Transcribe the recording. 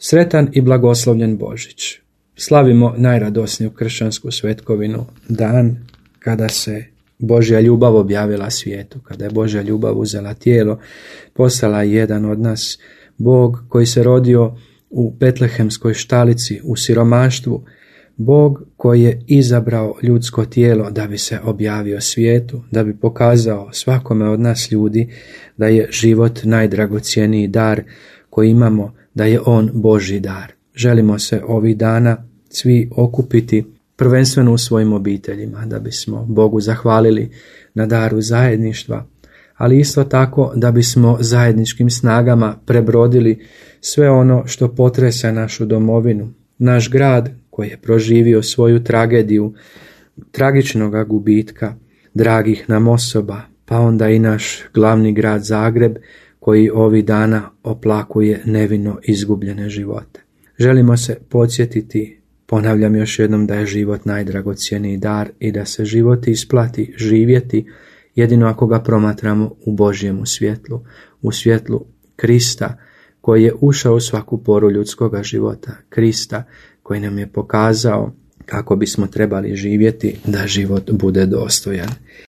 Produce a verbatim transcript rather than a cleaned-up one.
Sretan i blagoslovljen Božić. Slavimo najradosniju kršćansku svetkovinu, dan kada se Božja ljubav objavila svijetu, kada je Božja ljubav uzela tijelo, postala jedan od nas, Bog koji se rodio u betlehemskoj štalici, u siromaštvu, Bog koji je izabrao ljudsko tijelo da bi se objavio svijetu, da bi pokazao svakome od nas ljudi da je život najdragocjeniji dar koji imamo, da je on Božji dar. Želimo se ovih dana svi okupiti prvenstveno u svojim obiteljima, da bismo Bogu zahvalili na daru zajedništva, ali isto tako da bismo zajedničkim snagama prebrodili sve ono što potresa našu domovinu, naš grad koji je proživio svoju tragediju, tragičnog gubitka dragih nam osoba, pa onda i naš glavni grad Zagreb koji ovih dana oplakuje nevino izgubljene živote. Želimo se podsjetiti, ponavljam još jednom, da je život najdragocjeniji dar i da se život isplati živjeti jedino ako ga promatramo u Božjemu svjetlu, u svjetlu Krista koji je ušao u svaku poru ljudskoga života, Krista koji nam je pokazao kako bismo trebali živjeti da život bude dostojan.